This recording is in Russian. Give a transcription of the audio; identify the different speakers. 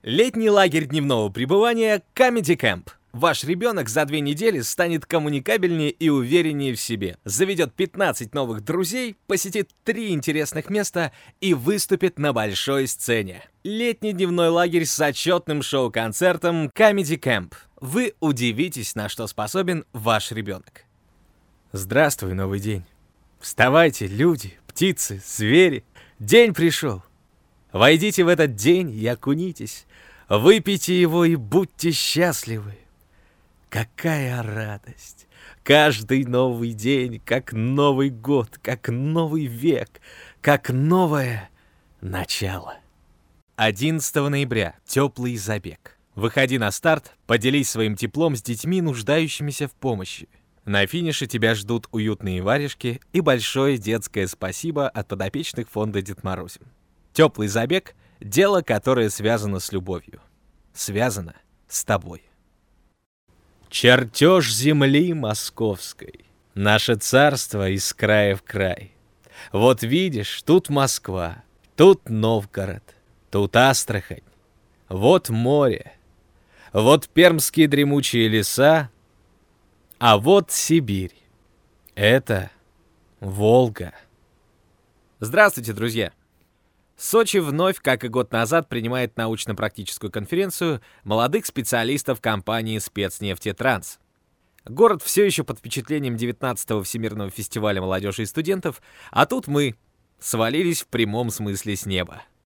Speaker 1: Летний лагерь дневного пребывания Comedy Camp. Ваш ребенок за 2 недели станет коммуникабельнее и увереннее в себе, заведет 15 новых друзей, посетит 3 интересных места и выступит на большой сцене. Летний дневной лагерь с отчетным шоу-концертом Comedy Camp. Вы удивитесь, на что способен ваш ребенок. Здравствуй, новый день. Вставайте, люди, птицы, звери. День пришел. Войдите в этот день и окунитесь. Выпейте его и будьте счастливы. Какая радость! Каждый новый день, как Новый год, как новый век, как новое начало. 11 ноября. Теплый забег. Выходи на старт, поделись своим теплом с детьми, нуждающимися в помощи. На финише тебя ждут уютные варежки и большое детское спасибо от подопечных фонда Дед Морозим. Теплый забег — дело, которое связано с любовью. Связано с тобой. Чертеж земли московской. Наше царство из края в край. Вот видишь, тут Москва, тут Новгород, тут Астрахань. Вот море, вот пермские дремучие леса, а вот Сибирь. Это Волга. Здравствуйте, друзья! Сочи вновь, как и год назад, принимает научно-практическую конференцию молодых специалистов компании «Спецнефтетранс». Город все еще под впечатлением 19-го Всемирного фестиваля молодежи и студентов, а тут мы свалились в прямом смысле с неба.